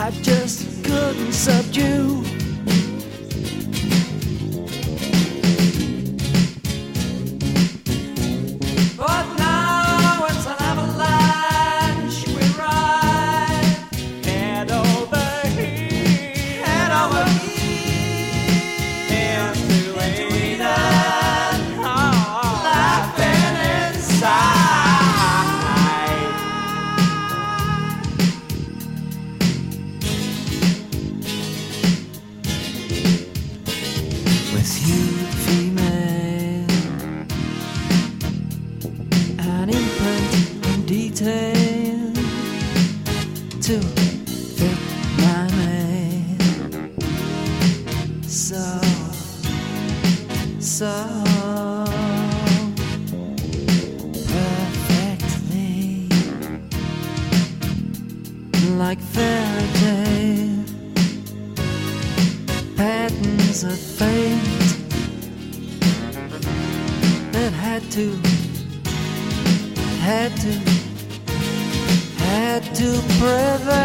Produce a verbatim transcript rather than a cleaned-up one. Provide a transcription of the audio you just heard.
I just couldn't subdue. But now it's an avalanche. We ride head over heels, head over heels into Eden, oh, laughing inside. With you, female, an imprint in detail to fit my mail. So, so perfectly, like fairy tale patterns of fate that had to, had to, had to prevail.